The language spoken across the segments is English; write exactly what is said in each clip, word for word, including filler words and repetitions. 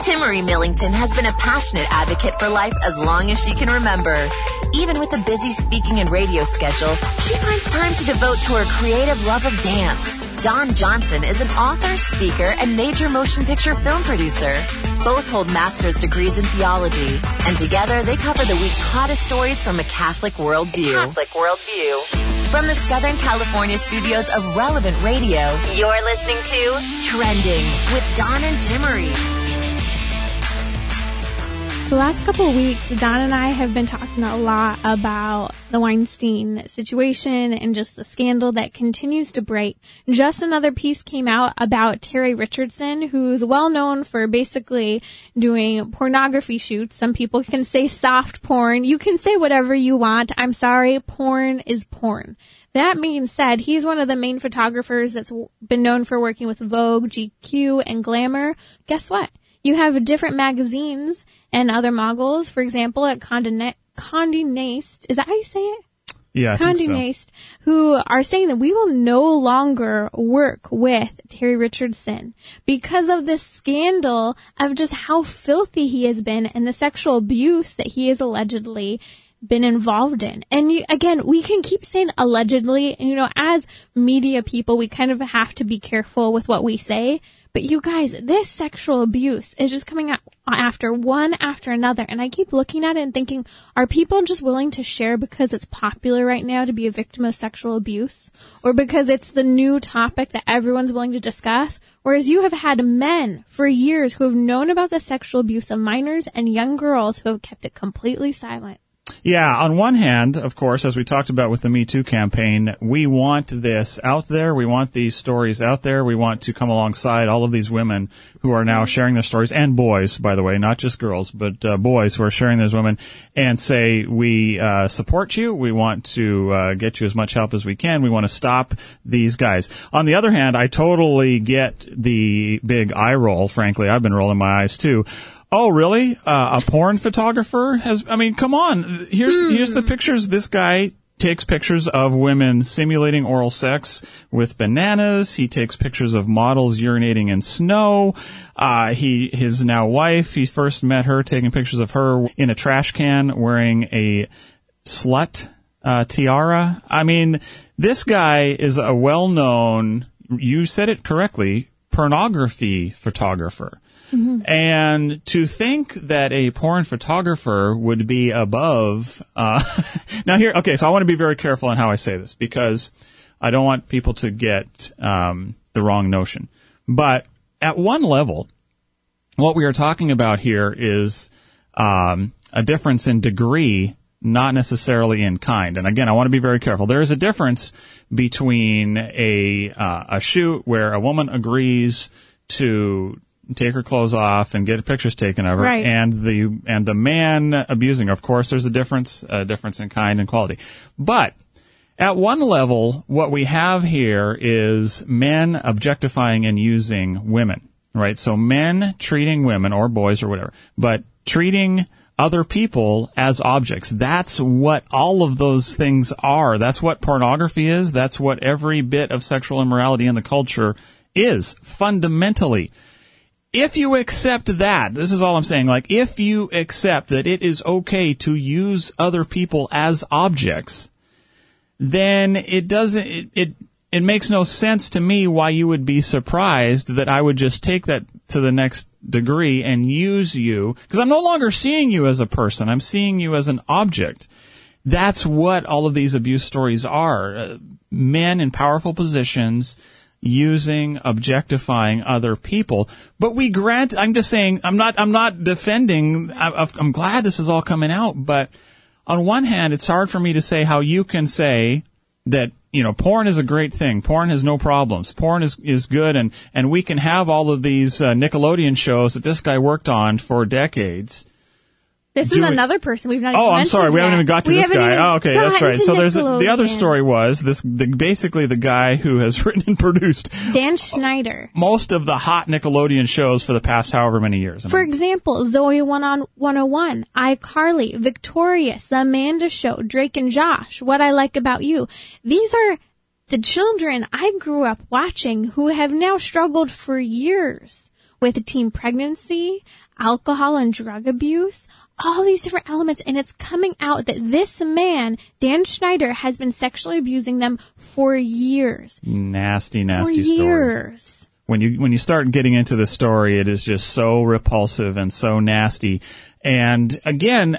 Timmery Millington has been a passionate advocate for life as long as she can remember. Even with a busy speaking and radio schedule, she finds time to devote to her creative love of dance. Dawn Johnson is an author, speaker, and major motion picture film producer. Both hold master's degrees in theology, and together they cover the week's hottest stories from a Catholic worldview. Catholic worldview. From the Southern California studios of Relevant Radio, you're listening to Trending with Dawn and Timmery. The last couple of weeks, Don and I have been talking a lot about the Weinstein situation and just the scandal that continues to break. Just another piece came out about Terry Richardson, who's well known for basically doing pornography shoots. Some people can say soft porn. You can say whatever you want. I'm sorry, porn is porn. That being said, he's one of the main photographers that's been known for working with Vogue, G Q, and Glamour. Guess what? You have different magazines and other moguls, for example, at Condé, Condé Nast. Is that how you say it? Yeah, I Condé think so. Nast, who are saying that we will no longer work with Terry Richardson because of this scandal of just how filthy he has been and the sexual abuse that he has allegedly been involved in. And you, again, we can keep saying allegedly, and you know, as media people, we kind of have to be careful with what we say. But you guys, this sexual abuse is just coming out after one after another. And I keep looking at it and thinking, are people just willing to share because it's popular right now to be a victim of sexual abuse? Or because it's the new topic that everyone's willing to discuss? Whereas you have had men for years who have known about the sexual abuse of minors and young girls who have kept it completely silent. Yeah, on one hand, of course, as we talked about with the Me Too campaign, we want this out there. We want these stories out there. We want to come alongside all of these women who are now sharing their stories, and boys, by the way, not just girls, but uh, boys who are sharing those women, and say, we uh, support you. We want to uh, get you as much help as we can. We want to stop these guys. On the other hand, I totally get the big eye roll, frankly. I've been rolling my eyes, too. Oh, really? Uh, a porn photographer has, I mean, come on. Here's, mm. here's the pictures. This guy takes pictures of women simulating oral sex with bananas. He takes pictures of models urinating in snow. Uh, he, his now wife, he first met her taking pictures of her in a trash can wearing a slut, uh, tiara. I mean, this guy is a well-known, you said it correctly, pornography photographer. Mm-hmm. And to think that a porn photographer would be above, uh, now here, okay, so I want to be very careful on how I say this because I don't want people to get, um, the wrong notion. But at one level, what we are talking about here is, um, a difference in degree, not necessarily in kind. And again, I want to be very careful. There is a difference between a, uh, a shoot where a woman agrees to take her clothes off and get pictures taken of her, right, and the and the man abusing her. Of course, there's a difference, a difference in kind and quality. But at one level, what we have here is men objectifying and using women, right? So men treating women, or boys or whatever, but treating other people as objects. That's what all of those things are. That's what pornography is. That's what every bit of sexual immorality in the culture is, fundamentally. If you accept that, this is all I'm saying, like, if you accept that it is okay to use other people as objects, then it doesn't, it, it, it makes no sense to me why you would be surprised that I would just take that to the next degree and use you, because I'm no longer seeing you as a person, I'm seeing you as an object. That's what all of these abuse stories are. Uh, men in powerful positions using, objectifying other people. But we grant, I'm just saying, I'm not, I'm not defending, I, I'm glad this is all coming out, but on one hand, it's hard for me to say how you can say that, you know, porn is a great thing. Porn has no problems. Porn is, is good, and, and we can have all of these uh, Nickelodeon shows that this guy worked on for decades. This is another person we've not even Oh, I'm mentioned sorry. We yet. haven't even got to we this guy. Oh, okay. That's right. So there's a, the other Nickelodeon. story was this, the, basically the guy who has written and produced Dan Schneider. most of the hot Nickelodeon shows for the past however many years. I For mean, example, Zoe one oh one, iCarly, Victorious, The Amanda Show, Drake and Josh, What I Like About You. These are the children I grew up watching who have now struggled for years with teen pregnancy, alcohol and drug abuse, all these different elements. And it's coming out that this man, Dan Schneider, has been sexually abusing them for years. Nasty, nasty for story. years. When you when you start getting into the story, it is just so repulsive and so nasty. And again,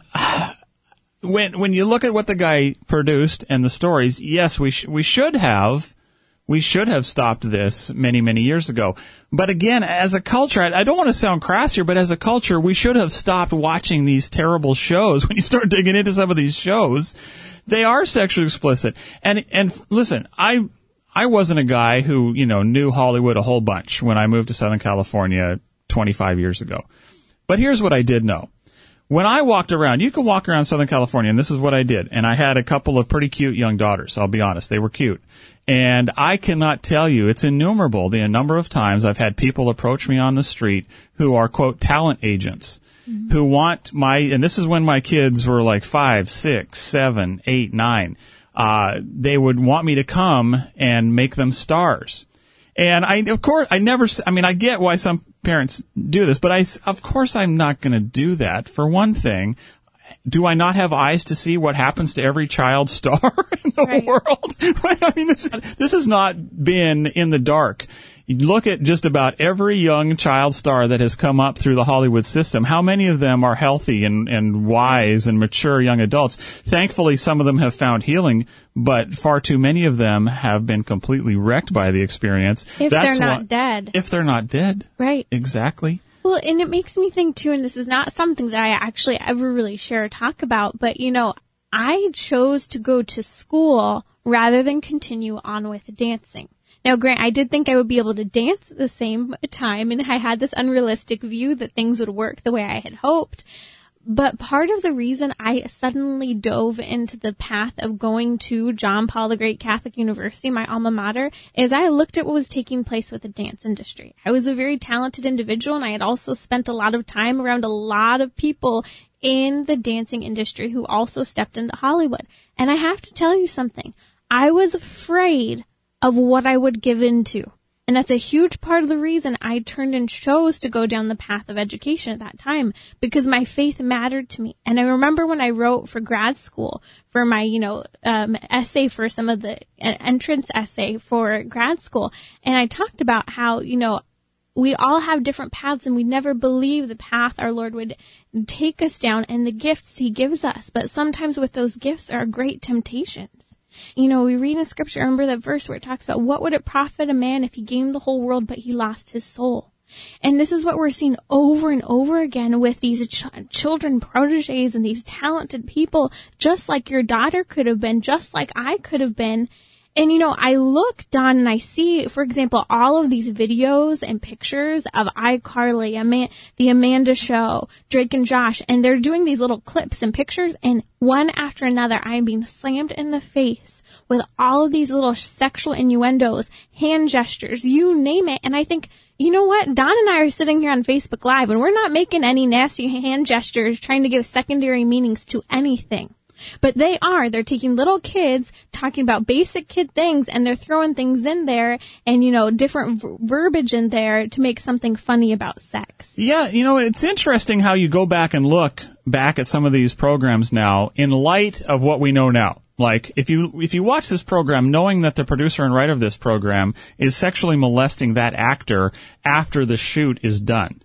when when you look at what the guy produced and the stories, yes, we sh- we should have we should have stopped this many many years ago. But again, as a culture, I, I don't want to sound crass here, but as a culture, we should have stopped watching these terrible shows. When you start digging into some of these shows, they are sexually explicit. And and listen, I. I wasn't a guy who, you know, knew Hollywood a whole bunch when I moved to Southern California twenty-five years ago. But here's what I did know. When I walked around, you can walk around Southern California, and this is what I did. And I had a couple of pretty cute young daughters, I'll be honest. They were cute. And I cannot tell you, it's innumerable the number of times I've had people approach me on the street who are, quote, talent agents, mm-hmm. who want my, and this is when my kids were like five, six, seven, eight, nine. Uh, they would want me to come and make them stars. And I, of course, I never, I mean, I get why some parents do this, but I, of course I'm not going to do that. For one thing, do I not have eyes to see what happens to every child star in the right. world? Right? I mean, this, this has not been in the dark. You look at just about every young child star that has come up through the Hollywood system. How many of them are healthy and, and wise and mature young adults? Thankfully, some of them have found healing, but far too many of them have been completely wrecked by the experience. If That's they're not why, dead. If they're not dead. Right. Exactly. Well, and it makes me think, too, and this is not something that I actually ever really share or talk about, but, you know, I chose to go to school rather than continue on with dancing. Now, Grant, I did think I would be able to dance at the same time, and I had this unrealistic view that things would work the way I had hoped. But part of the reason I suddenly dove into the path of going to John Paul the Great Catholic University, my alma mater, is I looked at what was taking place with the dance industry. I was a very talented individual, and I had also spent a lot of time around a lot of people in the dancing industry who also stepped into Hollywood. And I have to tell you something. I was afraid of what I would give into. And that's a huge part of the reason I turned and chose to go down the path of education at that time, because my faith mattered to me. And I remember when I wrote for grad school for my, you know, um, essay for some of the uh, entrance essay for grad school. And I talked about how, you know, we all have different paths and we never believe the path our Lord would take us down and the gifts he gives us. But sometimes with those gifts are great temptations. You know, we read in Scripture, remember that verse where it talks about what would it profit a man if he gained the whole world but he lost his soul? And this is what we're seeing over and over again with these ch- children, proteges, and these talented people, just like your daughter could have been, just like I could have been. And, you know, I look, Don, and I see, for example, all of these videos and pictures of iCarly, Ama- the Amanda Show, Drake and Josh, and they're doing these little clips and pictures, and one after another, I am being slammed in the face with all of these little sexual innuendos, hand gestures, you name it. And I think, you know what? Don and I are sitting here on Facebook Live, and we're not making any nasty hand gestures trying to give secondary meanings to anything. But they are. They're taking little kids, talking about basic kid things, and they're throwing things in there and, you know, different v- verbiage in there to make something funny about sex. Yeah, you know, it's interesting how you go back and look back at some of these programs now in light of what we know now. Like, if you if you watch this program knowing that the producer and writer of this program is sexually molesting that actor after the shoot is done,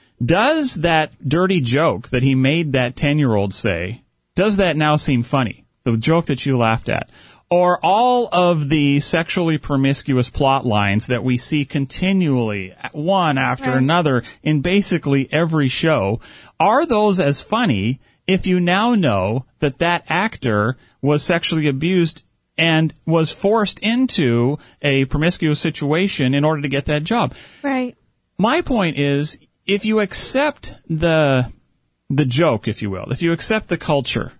does that dirty joke that he made that ten-year-old say, does that now seem funny? The joke that you laughed at. Or all of the sexually promiscuous plot lines that we see continually, one after right. another, in basically every show, are those as funny if you now know that that actor was sexually abused and was forced into a promiscuous situation in order to get that job? Right. My point is, if you accept the... the joke, if you will, if you accept the culture,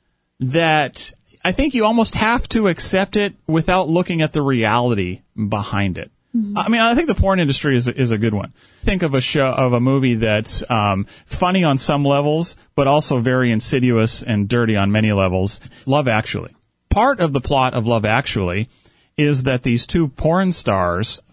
that I think you almost have to accept it without looking at the reality behind it. Mm-hmm. I mean, I think the porn industry is a, is a good one. Think of a show, of a movie that's um, funny on some levels, but also very insidious and dirty on many levels. Love Actually. Part of the plot of Love Actually is that these two porn stars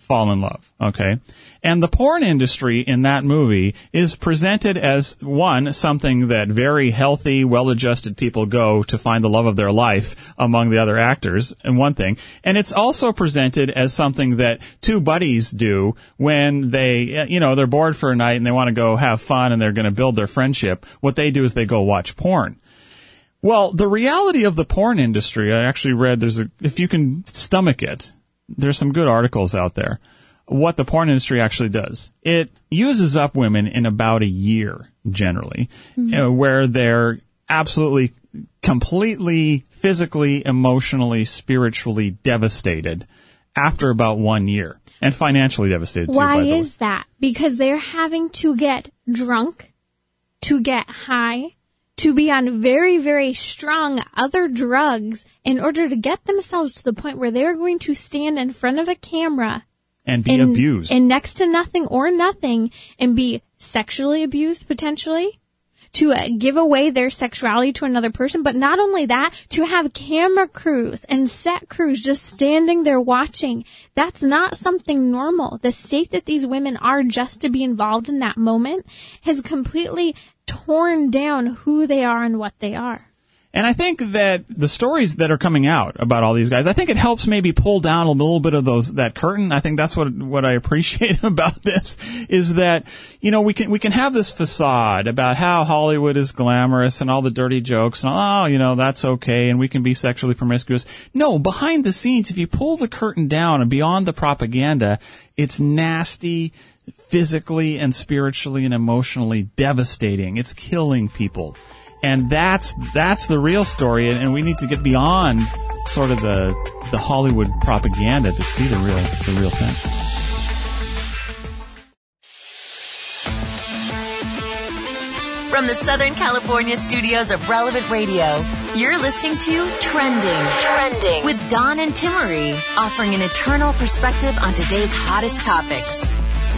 fall in love, okay? And the porn industry in that movie is presented as, one, something that very healthy, well-adjusted people go to find the love of their life among the other actors, and one thing. And it's also presented as something that two buddies do when they, you know, they're bored for a night and they want to go have fun and they're going to build their friendship. What they do is they go watch porn. Well, the reality of the porn industry, I actually read, there's a, if you can stomach it, there's some good articles out there. What the porn industry actually does. It uses up women in about a year, generally, mm-hmm. uh, where they're absolutely, completely, physically, emotionally, spiritually devastated after about one year. And financially devastated, too, Why by the way. is that? Because they're having to get drunk, to get high, to be on very, very strong other drugs in order to get themselves to the point where they're going to stand in front of a camera and be and, abused. And next to nothing or nothing and be sexually abused potentially, to uh, give away their sexuality to another person. But not only that, to have camera crews and set crews just standing there watching. That's not something normal. The state that these women are just to be involved in that moment has completely torn down who they are and what they are. And I think that the stories that are coming out about all these guys, I think it helps maybe pull down a little bit of those, that curtain. I think that's what, what I appreciate about this is that, you know, we can, we can have this facade about how Hollywood is glamorous and all the dirty jokes and, oh, you know, that's okay and we can be sexually promiscuous. No, behind the scenes, if you pull the curtain down and beyond the propaganda, it's nasty, physically and spiritually and emotionally devastating. It's killing people. And that's that's the real story, and, and we need to get beyond sort of the the Hollywood propaganda to see the real the real thing. From the Southern California studios of Relevant Radio, you're listening to Trending. Trending with Don and Timmery, offering an eternal perspective on today's hottest topics.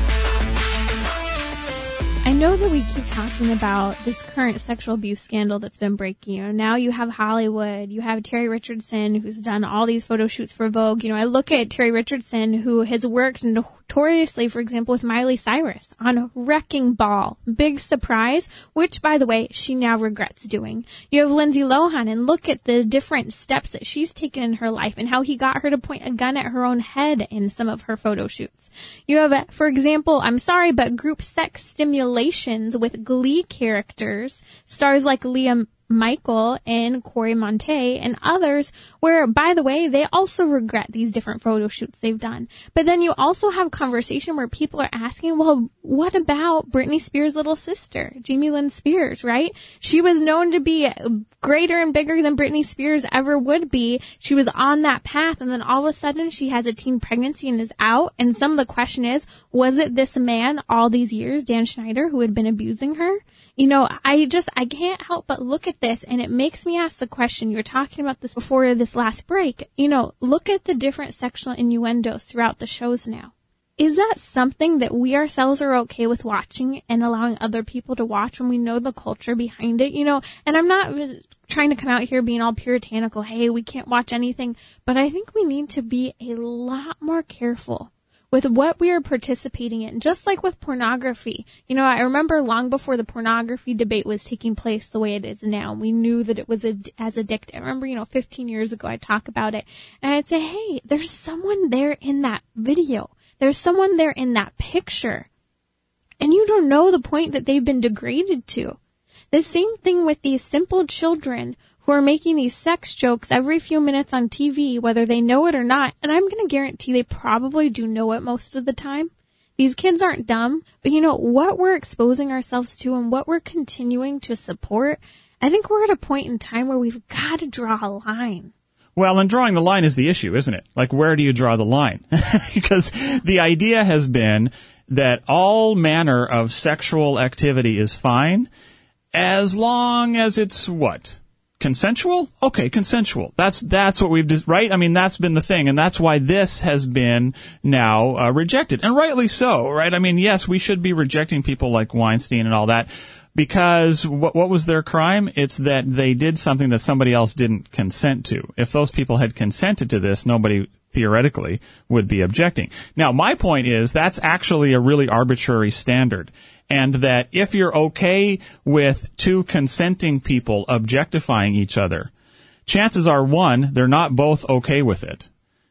I know that we keep talking about this current sexual abuse scandal that's been breaking. You know, now you have Hollywood, you have Terry Richardson, who's done all these photo shoots for Vogue. You know, I look at Terry Richardson, who has worked notoriously, for example, with Miley Cyrus on Wrecking Ball. Big surprise, which, by the way, she now regrets doing. You have Lindsay Lohan, and look at the different steps that she's taken in her life and how he got her to point a gun at her own head in some of her photo shoots. You have, for example, I'm sorry, but group sex stimulation with Glee characters, stars like Leah Michael and Corey Monteith and others, where, by the way, they also regret these different photo shoots they've done. But then you also have conversation where people are asking, well, what about Britney Spears' little sister, Jamie Lynn Spears, right? She was known to be greater and bigger than Britney Spears ever would be. She was on that path, and then all of a sudden she has a teen pregnancy and is out. And some of the question is, was it this man all these years, Dan Schneider, who had been abusing her? You know, I just, I can't help but look at this, and it makes me ask the question. You were talking about this before this last break. You know, look at the different sexual innuendos throughout the shows now. Is that something that we ourselves are okay with watching and allowing other people to watch when we know the culture behind it? You know, and I'm not trying to come out here being all puritanical, hey, we can't watch anything, but I think we need to be a lot more careful with what we are participating in, just like with pornography. You know, I remember long before the pornography debate was taking place the way it is now, we knew that it was ad- as addictive. I remember, you know, fifteen years ago, I'd talk about it, and I'd say, hey, there's someone there in that video. There's someone there in that picture. And you don't know the point that they've been degraded to. The same thing with these simple children who are making these sex jokes every few minutes on T V, whether they know it or not. And I'm going to guarantee they probably do know it most of the time. These kids aren't dumb, but you know, what we're exposing ourselves to and what we're continuing to support, I think we're at a point in time where we've got to draw a line. Well, and drawing the line is the issue, isn't it? Like, where do you draw the line? Because the idea has been that all manner of sexual activity is fine as long as it's what? Consensual? Okay, consensual. That's that's what we've just, right? I mean, that's been the thing, and that's why this has been now uh, rejected, and rightly so, right? I mean, yes, we should be rejecting people like Weinstein and all that, because what what was their crime? It's that they did something that somebody else didn't consent to. If those people had consented to this, nobody theoretically, would be objecting. Now, my point is that's actually a really arbitrary standard, and that if you're okay with two consenting people objectifying each other, chances are, one, they're not both okay with it.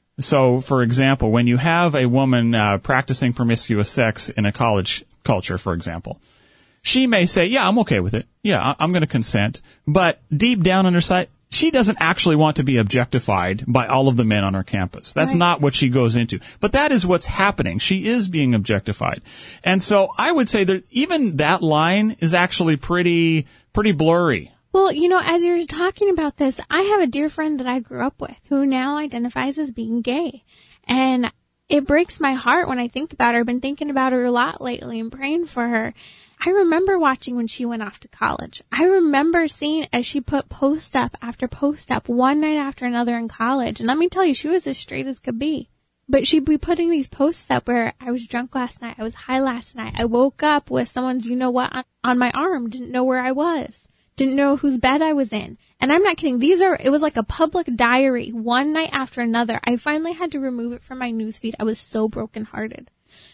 So, for example, when you have a woman uh, practicing promiscuous sex in a college culture, for example, she may say, yeah, I'm okay with it. Yeah, I'm going to consent. But deep down on her side, she doesn't actually want to be objectified by all of the men on her campus. That's right. Not what she goes into. But that is what's happening. She is being objectified. And so I would say that even that line is actually pretty, pretty blurry. Well, you know, as you're talking about this, I have a dear friend that I grew up with who now identifies as being gay. And it breaks my heart when I think about her. I've been thinking about her a lot lately and praying for her. I remember watching when she went off to college. I remember seeing as she put post up after post up one night after another in college. And let me tell you, she was as straight as could be. But she'd be putting these posts up where I was drunk last night. I was high last night. I woke up with someone's you know what on, on my arm. Didn't know where I was. Didn't know whose bed I was in. And I'm not kidding. These are, it was like a public diary one night after another. I finally had to remove it from my newsfeed. I was so brokenhearted.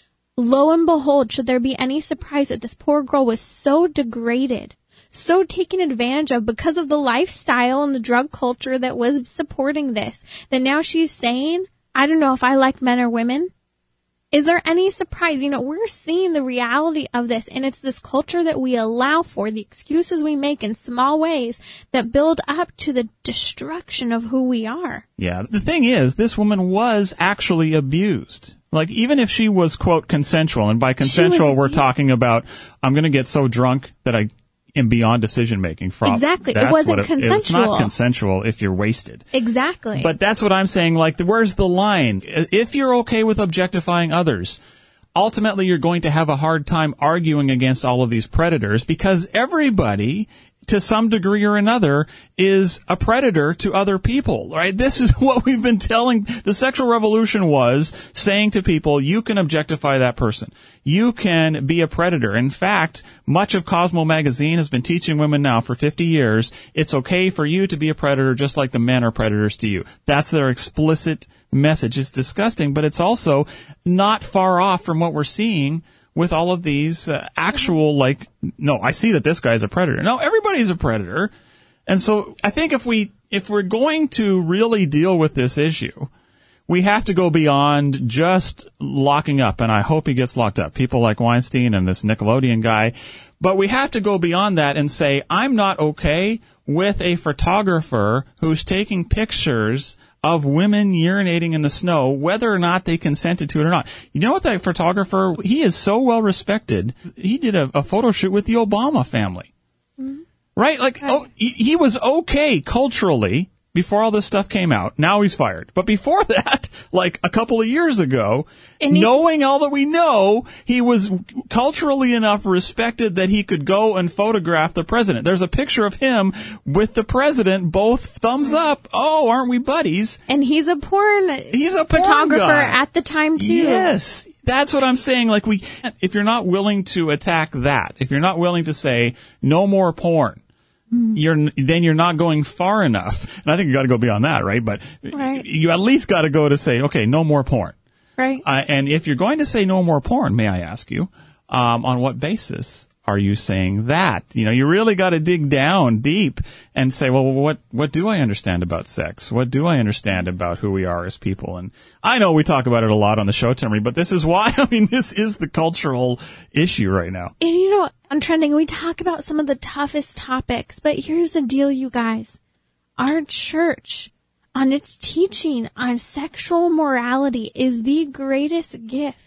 Lo and behold, should there be any surprise that this poor girl was so degraded, so taken advantage of because of the lifestyle and the drug culture that was supporting this, that now she's saying, I don't know if I like men or women. Is there any surprise? You know, we're seeing the reality of this, and it's this culture that we allow for, the excuses we make in small ways that build up to the destruction of who we are. Yeah, the thing is, this woman was actually abused. Like, even if she was, quote, consensual, and by consensual we're talking about, I'm going to get so drunk that I am beyond decision-making. From Exactly. It wasn't it, consensual. It's not consensual if you're wasted. Exactly. But that's what I'm saying. Like, where's the line? If you're okay with objectifying others, ultimately you're going to have a hard time arguing against all of these predators, because everybody, to some degree or another, is a predator to other people, right? This is what we've been telling. The sexual revolution was saying to people, you can objectify that person. You can be a predator. In fact, much of Cosmo magazine has been teaching women now for fifty years, it's okay for you to be a predator just like the men are predators to you. That's their explicit message. It's disgusting, but it's also not far off from what we're seeing with all of these uh, actual, like, no, I see that this guy's a predator. No, everybody's a predator. And so I think if we, if we're going to really deal with this issue, we have to go beyond just locking up, and I hope he gets locked up, people like Weinstein and this Nickelodeon guy. But we have to go beyond that and say, I'm not okay with a photographer who's taking pictures of women urinating in the snow, whether or not they consented to it or not. You know what, that photographer, he is so well respected. He did a, a photo shoot with the Obama family. Mm-hmm. Right? Like, right. Oh, he, he was okay culturally before all this stuff came out. Now he's fired. But before that, like a couple of years ago, he, knowing all that we know, he was culturally enough respected that he could go and photograph the president. There's a picture of him with the president, both thumbs up. Oh, aren't we buddies? And he's a porn he's a porn photographer guy. At the time, too. Yes. That's what I'm saying. Like, we, if you're not willing to attack that, if you're not willing to say no more porn, you're then you're not going far enough. And I think you got to go beyond that, right? But right. You at least got to go to say, okay, no more porn. Right. Uh, and if you're going to say no more porn, may I ask you, um, on what basis are you saying that? You know, you really got to dig down deep and say, well, what what do I understand about sex? What do I understand about who we are as people? And I know we talk about it a lot on the show, Timmy, but this is why, I mean, this is the cultural issue right now. And you know, on Trending, we talk about some of the toughest topics, but here's the deal, you guys. Our church, on its teaching on sexual morality, is the greatest gift.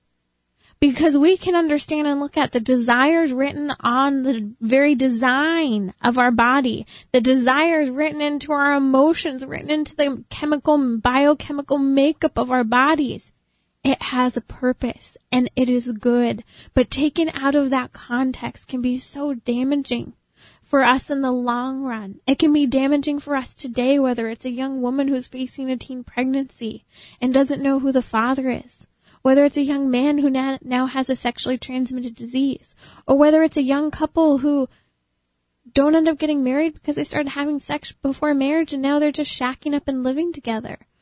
Because we can understand and look at the desires written on the very design of our body, the desires written into our emotions, written into the chemical, biochemical makeup of our bodies. It has a purpose, and it is good. But taken out of that context can be so damaging for us in the long run. It can be damaging for us today, whether it's a young woman who's facing a teen pregnancy and doesn't know who the father is. Whether it's a young man who now, now has a sexually transmitted disease, or whether it's a young couple who don't end up getting married because they started having sex before marriage and now they're just shacking up and living together.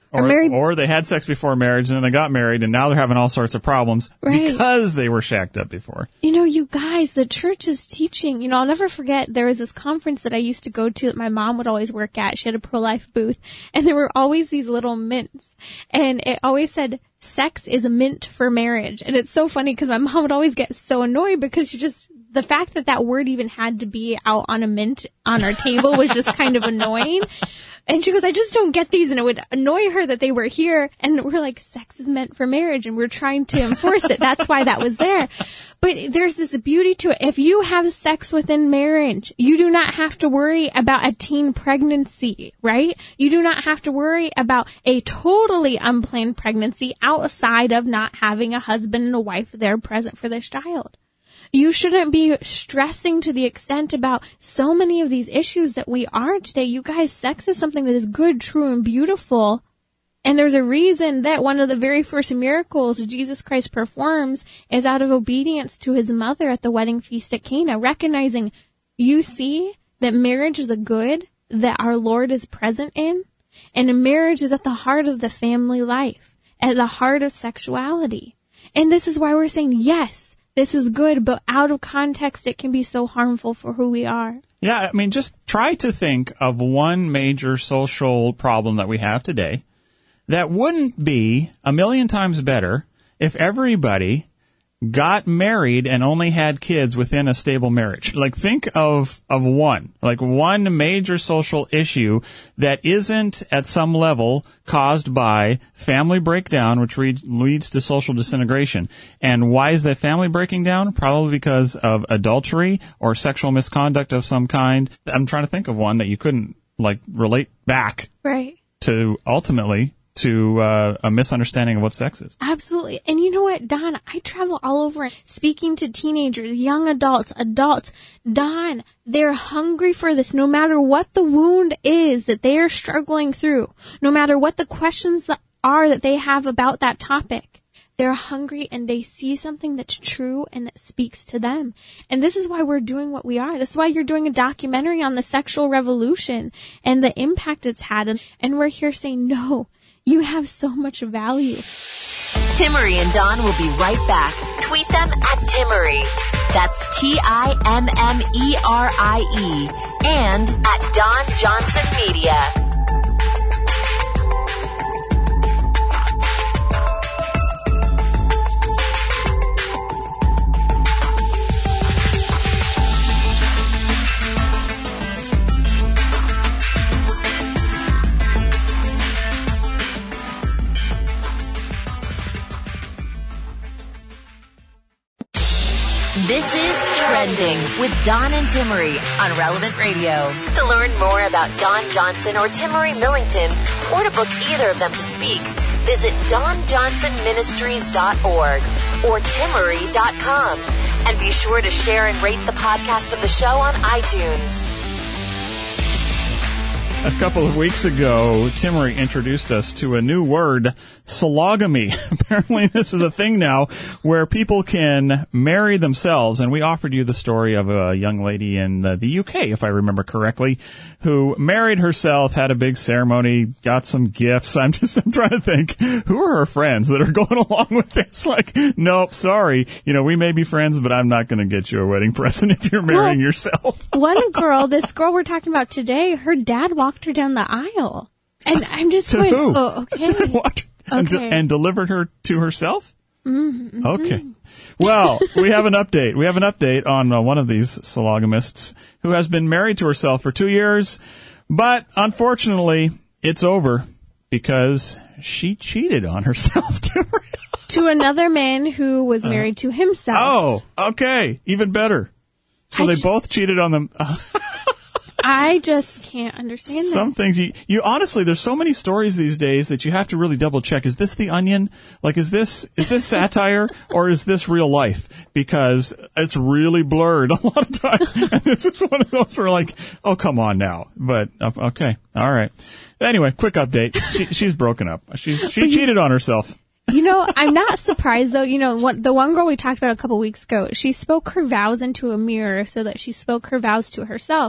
Or, married, or they had sex before marriage and then they got married and now they're having all sorts of problems right. because they were shacked up before. You know, you guys, the church is teaching. You know, I'll never forget, there was this conference that I used to go to that my mom would always work at. She had a pro-life booth, and there were always these little mints, and it always said, sex is a mint for marriage. And it's so funny because my mom would always get so annoyed because she just, the fact that that word even had to be out on a mint on our table was just kind of annoying. And she goes, I just don't get these. And it would annoy her that they were here. And we're like, sex is meant for marriage. And we're trying to enforce it. That's why that was there. But there's this beauty to it. If you have sex within marriage, you do not have to worry about a teen pregnancy, right? You do not have to worry about a totally unplanned pregnancy outside of not having a husband and a wife there present for this child. You shouldn't be stressing to the extent about so many of these issues that we are today. You guys, sex is something that is good, true, and beautiful. And there's a reason that one of the very first miracles Jesus Christ performs is out of obedience to his mother at the wedding feast at Cana, recognizing, you see that marriage is a good that our Lord is present in, and a marriage is at the heart of the family life, at the heart of sexuality. And this is why we're saying, yes, this is good, but out of context, it can be so harmful for who we are. Yeah, I mean, just try to think of one major social problem that we have today that wouldn't be a million times better if everybody got married and only had kids within a stable marriage. Like, think of, of one, like one major social issue that isn't at some level caused by family breakdown, which re- leads to social disintegration. And why is that family breaking down? Probably because of adultery or sexual misconduct of some kind. I'm trying to think of one that you couldn't, like, relate back right. to ultimately to uh, a misunderstanding of what sex is. Absolutely. And you know what, Don, I travel all over speaking to teenagers, young adults, adults. Don, they're hungry for this no matter what the wound is that they are struggling through, no matter what the questions are that they have about that topic. They're hungry and they see something that's true and that speaks to them. And this is why we're doing what we are. This is why you're doing a documentary on the sexual revolution and the impact it's had. And, and we're here saying, no, you have so much value. Timmerie and Don will be right back. Tweet them at Timmerie. That's T I M M E R I E. And at Don Johnson Media. This is Trending with Don and Timmerie on Relevant Radio. To learn more about Don Johnson or Timmerie Millington, or to book either of them to speak, visit don johnson ministries dot org or timmerie dot com. And be sure to share and rate the podcast of the show on iTunes. A couple of weeks ago, Timmerie introduced us to a new word, sologamy. Apparently this is a thing now where people can marry themselves, and we offered you the story of a young lady in the, the U K, if I remember correctly, who married herself, had a big ceremony, got some gifts. I'm just I'm trying to think, who are her friends that are going along with this? Like, nope, sorry, you know, we may be friends, but I'm not going to get you a wedding present if you're marrying well, yourself. One girl, this girl we're talking about today, her dad walked her down the aisle. And I'm just to going, who? oh, okay. To walk, and, okay. de- and delivered her to herself? Mm-hmm. Okay. Well, we have an update. We have an update on uh, one of these sologamists who has been married to herself for two years, but unfortunately, it's over because she cheated on herself. To another man who was married uh, to himself. Oh, okay. Even better. So I they ju- both cheated on them. I just can't understand that. Some things you, you honestly, there's so many stories these days that you have to really double check. Is this The Onion? Like, is this, is this satire or is this real life? Because it's really blurred a lot of times. And this is one of those where like, oh, come on now. But, okay. All right. Anyway, quick update. She, she's broken up. She's, she you, cheated on herself. You know, I'm not surprised though. You know, what, the one girl we talked about a couple weeks ago, she spoke her vows into a mirror so that she spoke her vows to herself.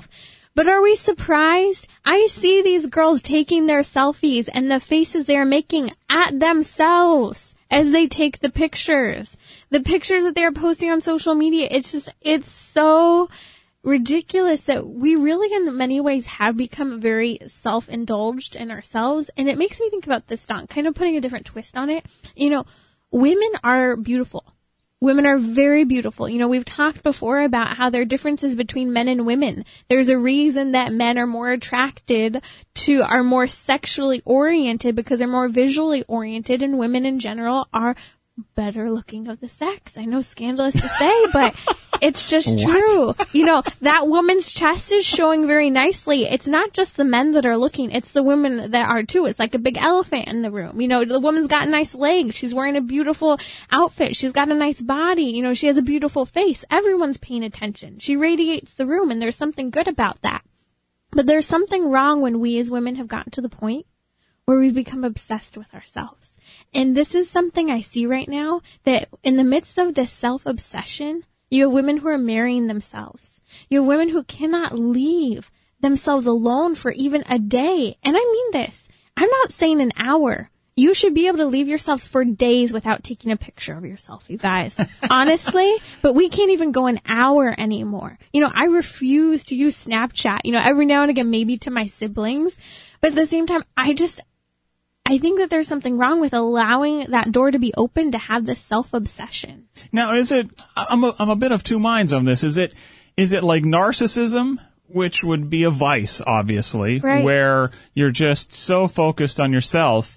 But are we surprised? I see these girls taking their selfies and the faces they are making at themselves as they take the pictures. The pictures that they are posting on social media, it's just, it's so ridiculous that we really in many ways have become very self-indulged in ourselves. And it makes me think about this, Dawn, kind of putting a different twist on it. You know, women are beautiful. Women are very beautiful. You know, we've talked before about how there are differences between men and women. There's a reason that men are more attracted to, are more sexually oriented because they're more visually oriented, and women in general are better looking of the sex. I know, scandalous to say, but it's just true. You know, that woman's chest is showing very nicely. It's not just the men that are looking, it's the women that are too. It's like a big elephant in the room. You know, the woman's got nice legs. She's wearing a beautiful outfit. She's got a nice body. You know, she has a beautiful face. Everyone's paying attention. She radiates the room, and there's something good about that. But there's something wrong when we as women have gotten to the point where we've become obsessed with ourselves. And this is something I see right now, that in the midst of this self-obsession, you have women who are marrying themselves. You have women who cannot leave themselves alone for even a day. And I mean this. I'm not saying an hour. You should be able to leave yourselves for days without taking a picture of yourself, you guys. Honestly, but we can't even go an hour anymore. You know, I refuse to use Snapchat, you know, every now and again, maybe to my siblings. But at the same time, I just... I think that there's something wrong with allowing that door to be open to have this self-obsession. Now, is it, I'm a, I'm a bit of two minds on this. Is it, is it like narcissism, which would be a vice, obviously, right, where you're just so focused on yourself?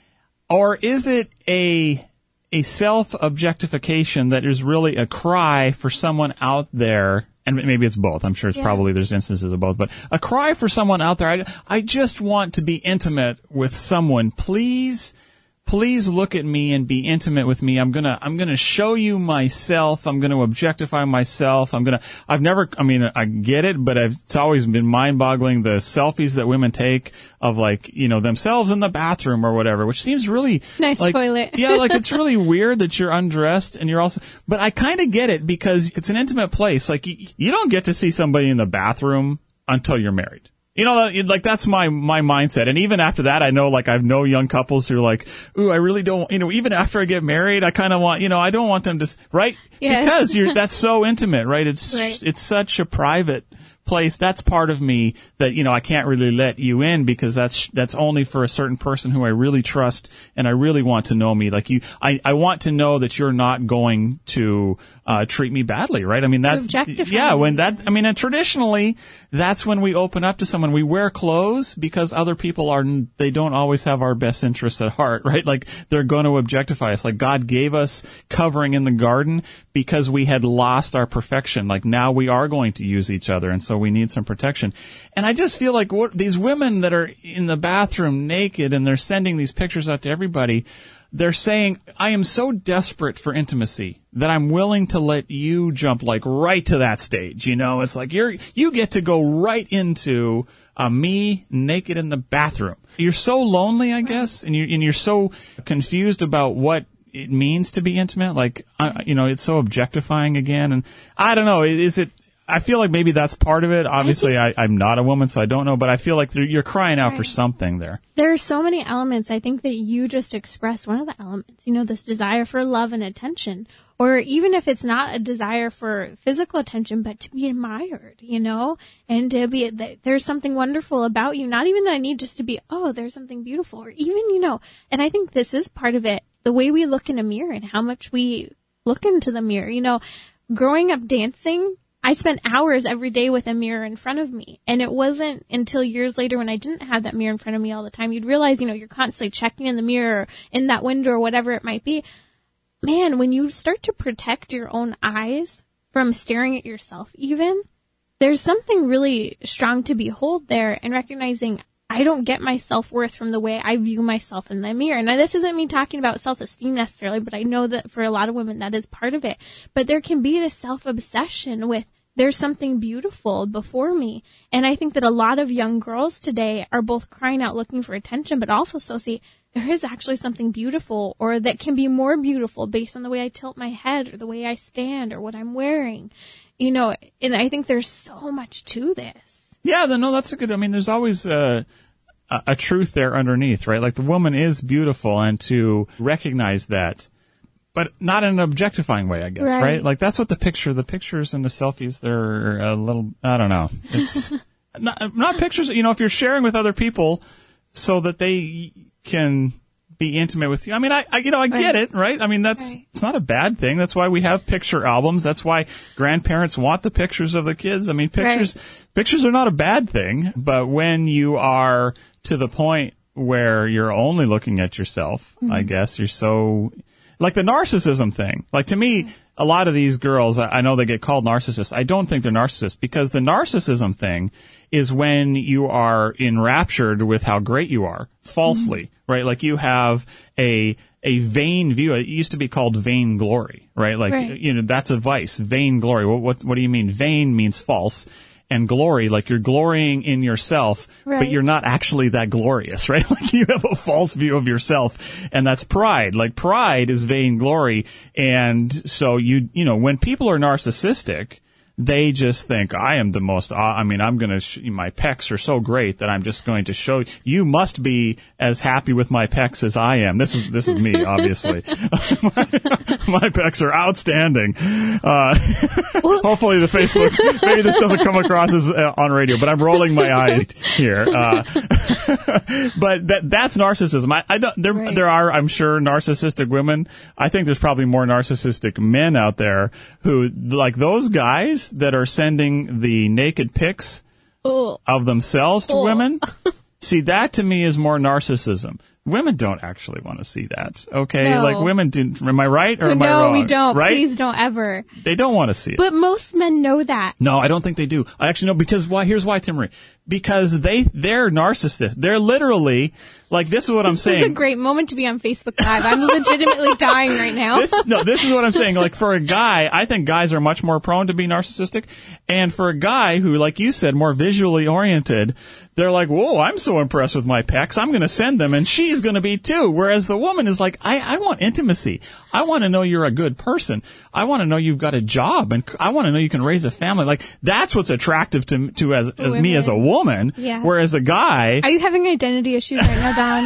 Or is it a, a self-objectification that is really a cry for someone out there? And maybe it's both. I'm sure it's yeah. probably there's instances of both, but a cry for someone out there. I, I just want to be intimate with someone. Please, please look at me and be intimate with me. I'm gonna, I'm gonna show you myself. I'm gonna objectify myself. I'm gonna, I've never, I mean, I get it, but I've, it's always been mind-boggling the selfies that women take of, like, you know, themselves in the bathroom or whatever, which seems really nice like, toilet. yeah, like it's really weird that you're undressed and you're also, but I kind of get it because it's an intimate place. Like you, you don't get to see somebody in the bathroom until you're married. You know, like that's my, my mindset. And even after that, I know, like, I know young couples who are like, ooh, I really don't, you know, even after I get married, I kind of want, you know, I don't want them to, right? Yes. Because you're, that's so intimate, right? It's, right. it's such a private place. That's part of me that, you know, I can't really let you in because that's, that's only for a certain person who I really trust and I really want to know me. Like you, I, I want to know that you're not going to, uh, treat me badly, right? I mean, that's, yeah, when that, I mean, and traditionally, that's when we open up to someone. We wear clothes because other people are, they don't always have our best interests at heart, right? Like they're going to objectify us. Like God gave us covering in the garden because we had lost our perfection. Like now we are going to use each other. And so we need some protection. And I just feel like what these women that are in the bathroom naked and they're sending these pictures out to everybody, they're saying, I am so desperate for intimacy that I'm willing to let you jump like right to that stage. You know, it's like you're, you get to go right into uh, me naked in the bathroom. You're so lonely, I guess, and you and you're so confused about what it means to be intimate. Like, uh, you know, it's so objectifying again. And I don't know, is it, I feel like maybe that's part of it. Obviously, I, I'm not a woman, so I don't know, but I feel like you're crying out right. for something there. There are so many elements. I think that you just expressed one of the elements, you know, this desire for love and attention, or even if it's not a desire for physical attention, but to be admired, you know, and to be, there's something wonderful about you. Not even that I need just to be, oh, there's something beautiful, or even, you know, and I think this is part of it, the way we look in a mirror and how much we look into the mirror. You know, growing up dancing, I spent hours every day with a mirror in front of me. And it wasn't until years later when I didn't have that mirror in front of me all the time, you'd realize, you know, you're constantly checking in the mirror, in that window, or whatever it might be. Man, when you start to protect your own eyes from staring at yourself even, there's something really strong to behold there, and recognizing I don't get my self-worth from the way I view myself in the mirror. Now, this isn't me talking about self-esteem necessarily, but I know that for a lot of women, that is part of it. But there can be this self-obsession with, there's something beautiful before me. And I think that a lot of young girls today are both crying out looking for attention, but also so see, there is actually something beautiful, or that can be more beautiful based on the way I tilt my head, or the way I stand, or what I'm wearing. You know, and I think there's so much to this. Yeah, no, that's a good, I mean, there's always a, a, a truth there underneath, right? Like the woman is beautiful, and to recognize that, but not in an objectifying way, I guess, right? right? Like that's what the picture, the pictures and the selfies, they're a little, I don't know. It's not, not pictures, you know, if you're sharing with other people so that they can be intimate with you. I mean, I, I you know, I right. get it, right? I mean, that's, right. it's not a bad thing. That's why we have picture albums. That's why grandparents want the pictures of the kids. I mean, pictures, right. pictures are not a bad thing, but when you are to the point where you're only looking at yourself, mm-hmm. I guess you're so, like the narcissism thing. Like to me, a lot of these girls, I know they get called narcissists. I don't think they're narcissists, because the narcissism thing is when you are enraptured with how great you are, falsely, mm-hmm. right? Like you have a a vain view. It used to be called vainglory, right? Like, right. you know, that's a vice, vainglory. What, what, what do you mean? Vain means false. And glory, like you're glorying in yourself, right. but you're not actually that glorious, right? Like you have a false view of yourself, and that's pride. Like pride is vainglory, and so you, you know, when people are narcissistic, they just think, I am the most, I mean, I'm going to, sh- my pecs are so great that I'm just going to show, you must be as happy with my pecs as I am. This is, this is me, obviously. my, my pecs are outstanding. Uh, hopefully the Facebook, maybe this doesn't come across as uh, on radio, but I'm rolling my eye here. Uh, but that, that's narcissism. I, I don't, there, right. there are, I'm sure, narcissistic women. I think there's probably more narcissistic men out there who, like those guys that are sending the naked pics Ooh. Of themselves to Ooh. Women. See, that to me is more narcissism. Women don't actually want to see that. Okay, no. Like women do. Am I right or am no, I wrong? No, we don't. Right? Please don't ever. They don't want to see it. But most men know that. No, I don't think they do. I actually know, because why? Here's why, Tim Marie. Because they they're narcissists. They're literally like, this is what I'm saying. This is a great moment to be on Facebook Live. I'm legitimately dying right now. This, no, this is what I'm saying. Like for a guy, I think guys are much more prone to be narcissistic, and for a guy who, like you said, more visually oriented, they're like, whoa, I'm so impressed with my pecs, I'm going to send them, and she's going to be too. Whereas the woman is like, I, I want intimacy. I want to know you're a good person. I want to know you've got a job, and I want to know you can raise a family. Like that's what's attractive to to as, as me as a woman. Yeah. Whereas a guy, are you having identity issues right now, Don?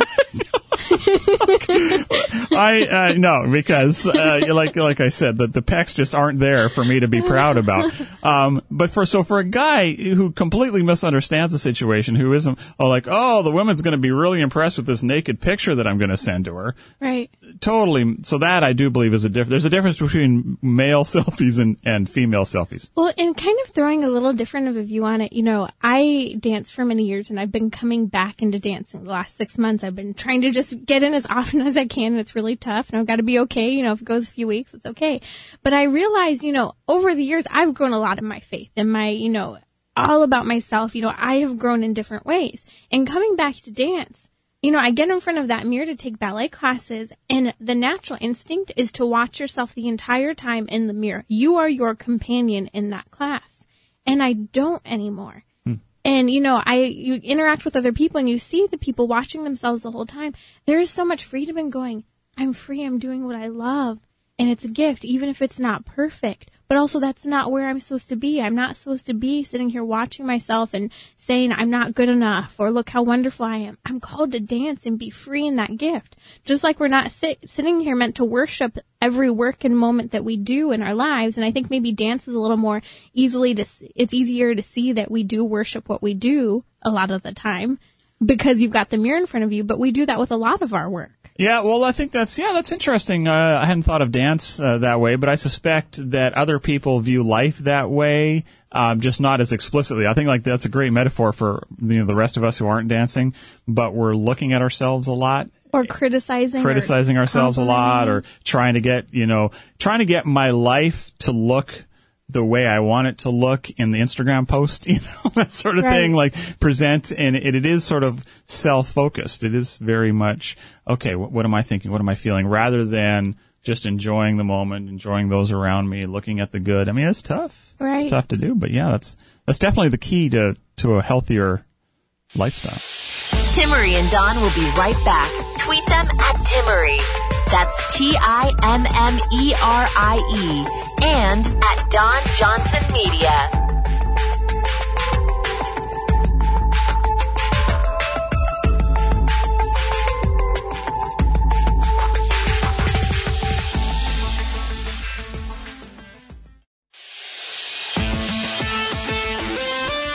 I uh, no, because uh, like like I said, the the pecs just aren't there for me to be proud about. Um, but for so for a guy who completely misunderstands the situation, who isn't oh like oh the woman's going to be really impressed with this naked picture that I'm going to send to her, right? Totally. So that I do believe is a difference. There's a difference between male selfies and and female selfies. Well, and kind of throwing a little different of a view on it. You know, I danced for many years, and I've been coming back into dancing the last six months. I've been trying to just get in as often as I can, and it's really tough, and I've got to be okay. You know, if it goes a few weeks, it's okay. But I realized, you know, over the years, I've grown a lot in my faith and my, you know, all about myself. You know, I have grown in different ways. And coming back to dance, you know, I get in front of that mirror to take ballet classes, and the natural instinct is to watch yourself the entire time in the mirror. You are your companion in that class. And I don't anymore. And, you know, I, you interact with other people and you see the people watching themselves the whole time. There is so much freedom in going, I'm free, I'm doing what I love. And it's a gift, even if it's not perfect. But also that's not where I'm supposed to be. I'm not supposed to be sitting here watching myself and saying I'm not good enough or look how wonderful I am. I'm called to dance and be free in that gift. Just like we're not sit, sitting here meant to worship every work and moment that we do in our lives. And I think maybe dance is a little more easily to, it's easier to see that we do worship what we do a lot of the time because you've got the mirror in front of you. But we do that with a lot of our work. Yeah, well, I think that's, yeah, that's interesting. Uh, I hadn't thought of dance uh, that way, but I suspect that other people view life that way, um, just not as explicitly. I think like that's a great metaphor for, you know, the rest of us who aren't dancing, but we're looking at ourselves a lot. Or criticizing. Criticizing or ourselves a lot, or trying to get, you know, trying to get my life to look the way I want it to look in the Instagram post, you know, that sort of right. thing, like present, and it, it is sort of self-focused. It is very much, okay, what, what am I thinking? What am I feeling? Rather than just enjoying the moment, enjoying those around me, looking at the good. I mean, it's tough. Right. It's tough to do, but yeah, that's, that's definitely the key to, to a healthier lifestyle. Timmerie and Don will be right back. Tweet them at Timmerie. That's T I M M E R I E. And at Don Johnson Media.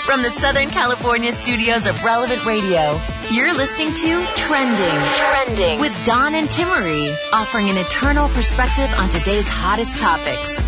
From the Southern California studios of Relevant Radio, you're listening to Trending. Trending. With Don and Timmery, offering an eternal perspective on today's hottest topics.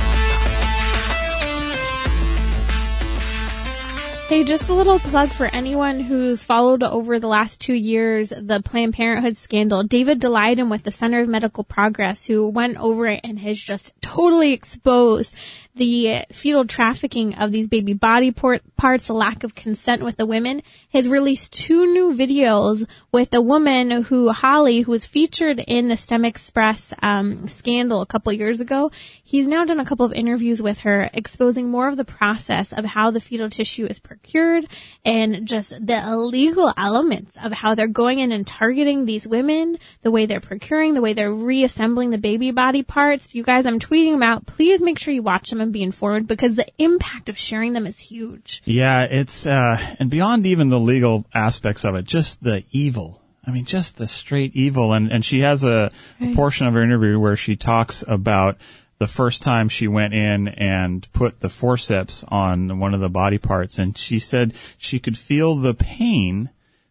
Hey, just a little plug for anyone who's followed over the last two years the Planned Parenthood scandal. David Daleiden with the Center of Medical Progress, who went over it and has just totally exposed the fetal trafficking of these baby body port- parts, the lack of consent with the women, has released two new videos with a woman who, Holly, who was featured in the STEM Express um, scandal a couple years ago. He's now done a couple of interviews with her, exposing more of the process of how the fetal tissue is procured and just the illegal elements of how they're going in and targeting these women, the way they're procuring, the way they're reassembling the baby body parts. You guys, I'm tweeting them out. Please make sure you watch them and be informed, because the impact of sharing them is huge. Yeah, it's, uh, and beyond even the legal aspects of it, just the evil. I mean, just the straight evil. And, and she has a, right. a portion of her interview where she talks about the first time she went in and put the forceps on one of the body parts, and she said she could feel the pain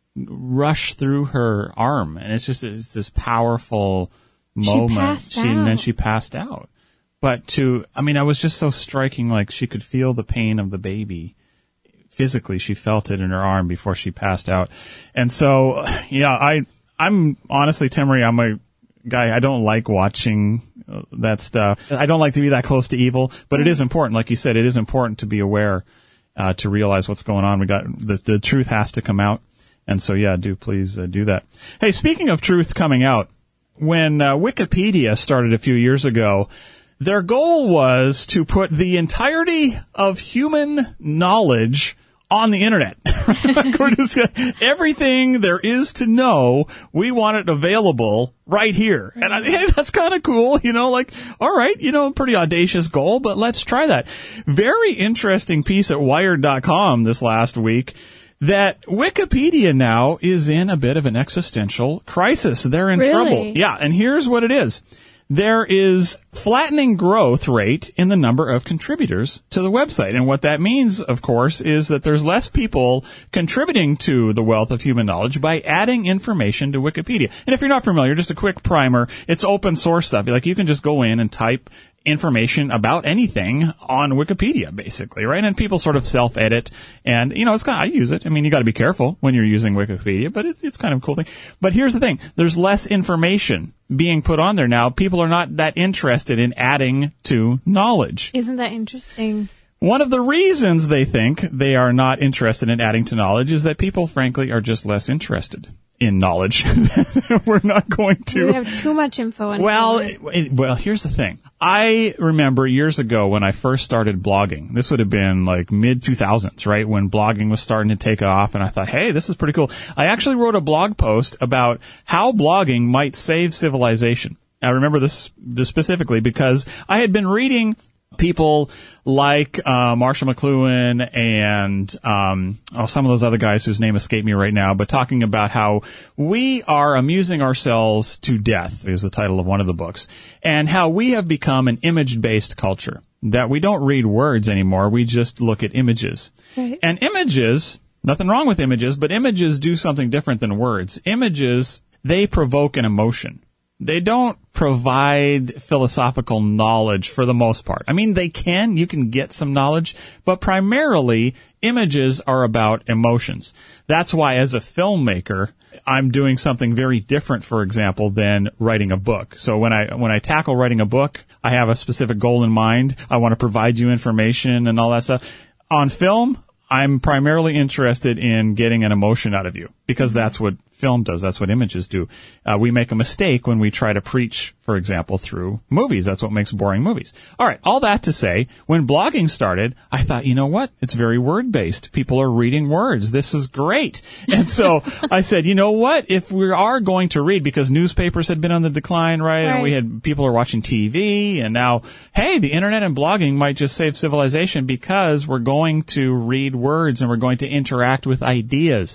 rush through her arm. And it's just it's this powerful moment. She passed she, out. And then she passed out. But to, I mean, I was just so striking, like she could feel the pain of the baby. Physically, she felt it in her arm before she passed out. And so, yeah, I, I'm honestly, Timmery, I'm a guy, I don't like watching that stuff. I don't like to be that close to evil, but it is important. Like you said, it is important to be aware, uh, to realize what's going on. We got, the, the truth has to come out. And so, yeah, do please uh, do that. Hey, speaking of truth coming out, when uh, Wikipedia started a few years ago, their goal was to put the entirety of human knowledge on the internet. We're just gonna, everything there is to know, we want it available right here. And I, hey, that's kind of cool, you know, like, all right, you know, pretty audacious goal, but let's try that. Very interesting piece at Wired dot com this last week that Wikipedia now is in a bit of an existential crisis. They're in Really? trouble. Yeah, and here's what it is. There is flattening growth rate in the number of contributors to the website. And what that means, of course, is that there's less people contributing to the wealth of human knowledge by adding information to Wikipedia. And if you're not familiar, just a quick primer, it's open source stuff. Like you can just go in and type information about anything on Wikipedia, basically, right? And people sort of self-edit, and, you know, it's kind of, I use it. I mean, you got to be careful when you're using Wikipedia, but it's, it's kind of a cool thing. But here's the thing. There's less information being put on there now. People are not that interested in adding to knowledge. Isn't that interesting? One of the reasons they think they are not interested in adding to knowledge is that people, frankly, are just less interested in knowledge. We're not going to. We have too much info. In well, it, it, well, here's the thing. I remember years ago when I first started blogging. This would have been like mid two thousands, right? When blogging was starting to take off, and I thought, hey, this is pretty cool. I actually wrote a blog post about how blogging might save civilization. I remember this, this specifically because I had been reading people like uh Marshall McLuhan and um oh, some of those other guys whose name escaped me right now, but talking about how we are amusing ourselves to death is the title of one of the books, and how we have become an image-based culture, that we don't read words anymore, we just look at images. Right. And images, nothing wrong with images, but images do something different than words. Images, they provoke an emotion. They don't provide philosophical knowledge for the most part. I mean, they can, you can get some knowledge, but primarily images are about emotions. That's why as a filmmaker, I'm doing something very different, for example, than writing a book. So when I, when I tackle writing a book, I have a specific goal in mind. I want to provide you information and all that stuff. On film, I'm primarily interested in getting an emotion out of you, because that's what film does. That's what images do. Uh, we make a mistake when we try to preach, for example, through movies. That's what makes boring movies. All right. All that to say, when blogging started, I thought, you know what? It's very word-based. People are reading words. This is great. And so I said, you know what? If we are going to read, because newspapers had been on the decline, right? right. And we had people are watching T V, and now, hey, the internet and blogging might just save civilization because we're going to read words and we're going to interact with ideas.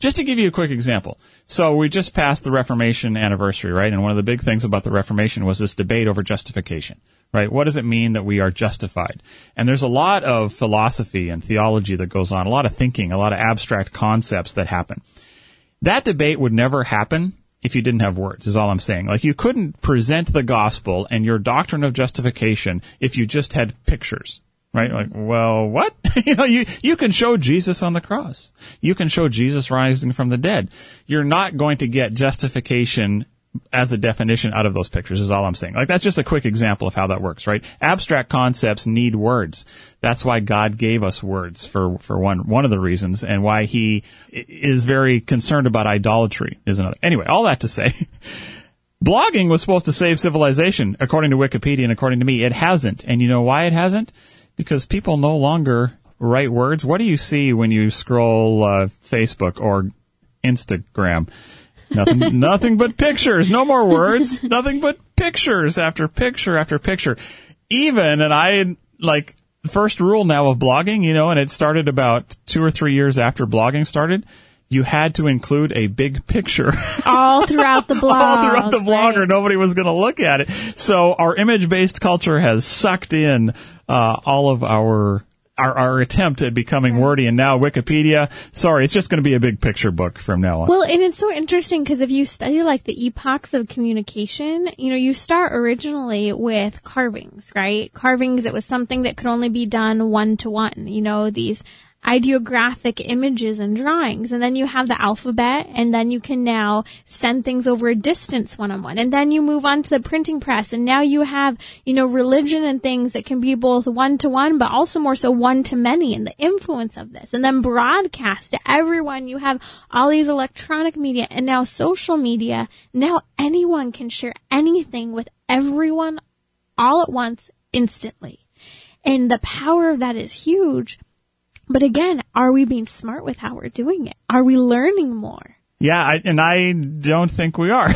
Just to give you a quick example. So we just passed the Reformation anniversary, right? And one of the big things about the Reformation was this debate over justification, right? What does it mean that we are justified? And there's a lot of philosophy and theology that goes on, a lot of thinking, a lot of abstract concepts that happen. That debate would never happen if you didn't have words, is all I'm saying. Like, you couldn't present the gospel and your doctrine of justification if you just had pictures. Right? Like, well, what? you know, you, you can show Jesus on the cross. You can show Jesus rising from the dead. You're not going to get justification as a definition out of those pictures, is all I'm saying. Like, that's just a quick example of how that works, right? Abstract concepts need words. That's why God gave us words for, for one, one of the reasons, and why he is very concerned about idolatry is another. Anyway, all that to say, blogging was supposed to save civilization, according to Wikipedia and according to me. It hasn't. And you know why it hasn't? Because people no longer write words. What do you see when you scroll uh, Facebook or Instagram? Nothing, nothing but pictures. No more words. Nothing but pictures after picture after picture. Even, and I, like, the first rule now of blogging, you know, and it started about two or three years after blogging started, you had to include a big picture. All throughout the blog. All throughout the blog, right. Or nobody was going to look at it. So our image-based culture has sucked in uh, all of our, our our attempt at becoming right. wordy. And now Wikipedia, sorry, it's just going to be a big picture book from now on. Well, and it's so interesting because if you study like the epochs of communication, you know, you start originally with carvings, right? Carvings, it was something that could only be done one-to-one. You know, these ideographic images and drawings, and then you have the alphabet, and then you can now send things over a distance one-on-one, and then you move on to the printing press, and now you have, you know, religion and things that can be both one-to-one, but also more so one-to-many, and the influence of this, and then broadcast to everyone. You have all these electronic media, and now social media. Now anyone can share anything with everyone all at once, instantly, and the power of that is huge. But again, are we being smart with how we're doing it? Are we learning more? Yeah, I, and I don't think we are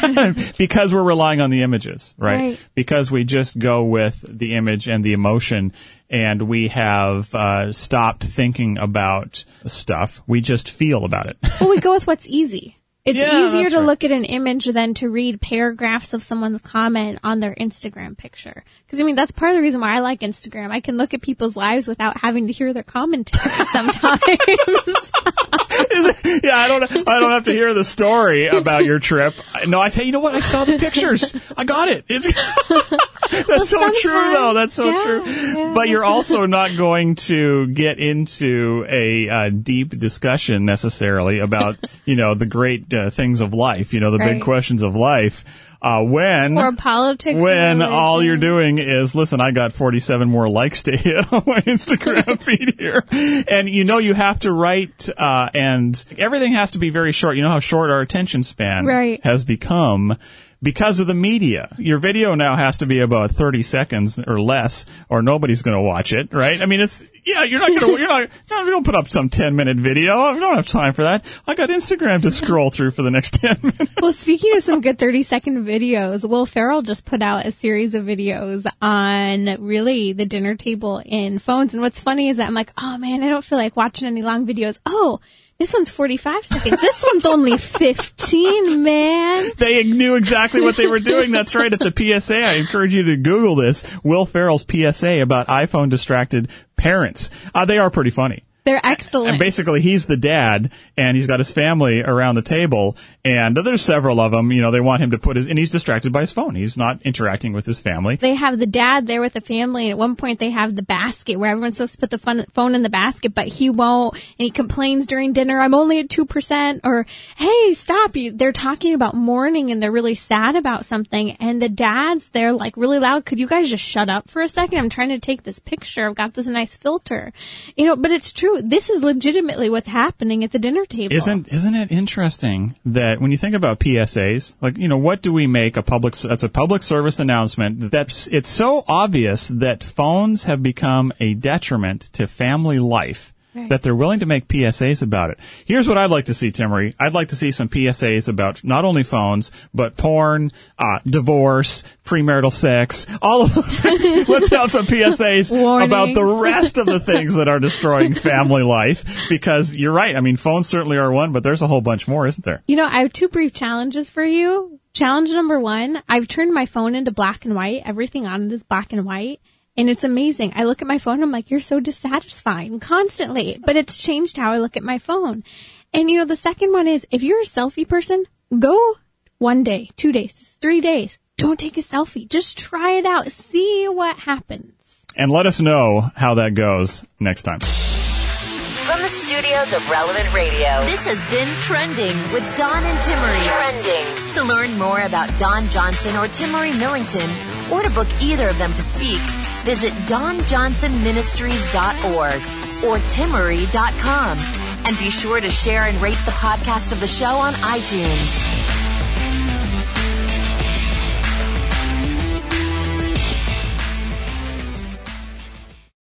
because we're relying on the images, right? right? Because we just go with the image and the emotion, and we have uh, stopped thinking about stuff. We just feel about it. Well, we go with what's easy. It's yeah, easier to right. look at an image than to read paragraphs of someone's comment on their Instagram picture. Because, I mean, that's part of the reason why I like Instagram. I can look at people's lives without having to hear their commentary sometimes. Yeah, I don't I don't have to hear the story about your trip. No, I tell you, you know what? I saw the pictures. I got it. It's That's well, so true, though. That's so yeah, true. Yeah. But you're also not going to get into a uh, deep discussion necessarily about, you know, the great uh, things of life, you know, the right. big questions of life. Uh, when, or politics, when and all you're doing is, listen, I got forty-seven more likes to hit on my Instagram feed here. And you know, you have to write, uh, and everything has to be very short. You know how short our attention span right. has become because of the media. Your video now has to be about thirty seconds or less, or nobody's going to watch it, right? I mean, it's, yeah, you're not going to, you're not, you don't put up some ten minute video. I don't have time for that. I got Instagram to scroll through for the next ten minutes. Well, speaking of some good thirty second videos, Will Ferrell just put out a series of videos on really the dinner table in phones. And what's funny is that I'm like, oh man, I don't feel like watching any long videos. Oh, this one's forty-five seconds. This one's only fifteen, man. They knew exactly what they were doing. That's right. It's a P S A. I encourage you to Google this. Will Ferrell's P S A about iPhone distracted parents. Uh, they are pretty funny. They're excellent. And basically, he's the dad, and he's got his family around the table, and there's several of them. You know, they want him to put his, and he's distracted by his phone. He's not interacting with his family. They have the dad there with the family, and at one point they have the basket where everyone's supposed to put the fun, phone in the basket, but he won't, and he complains during dinner, I'm only at two percent, or, hey, stop. You. They're talking about mourning, and they're really sad about something, and the dad's there, like, really loud. Could you guys just shut up for a second? I'm trying to take this picture. I've got this nice filter. You know, but it's true. This is legitimately what's happening at the dinner table. Isn't isn't it interesting that when you think about P S As, like, you know, what do we make a public, that's a public service announcement, that's, it's so obvious that phones have become a detriment to family life Right. that they're willing to make P S As about it. Here's what I'd like to see, Timmery. I'd like to see some P S As about not only phones, but porn, uh, divorce, premarital sex, all of those things. Let's have some P S As Warning. about the rest of the things that are destroying family life, because you're right. I mean, phones certainly are one, but there's a whole bunch more, isn't there? You know, I have two brief challenges for you. Challenge number one, I've turned my phone into black and white. Everything on it is black and white. And it's amazing. I look at my phone and I'm like, you're so dissatisfying constantly. But it's changed how I look at my phone. And, you know, the second one is, if you're a selfie person, go one day, two days, three days. Don't take a selfie. Just try it out. See what happens. And let us know how that goes next time. From the studios of Relevant Radio, this has been Trending with Don and Timmery. Trending. To learn more about Don Johnson or Timmery Millington, or to book either of them to speak, visit don johnson ministries dot org or timmery dot com. And be sure to share and rate the podcast of the show on iTunes.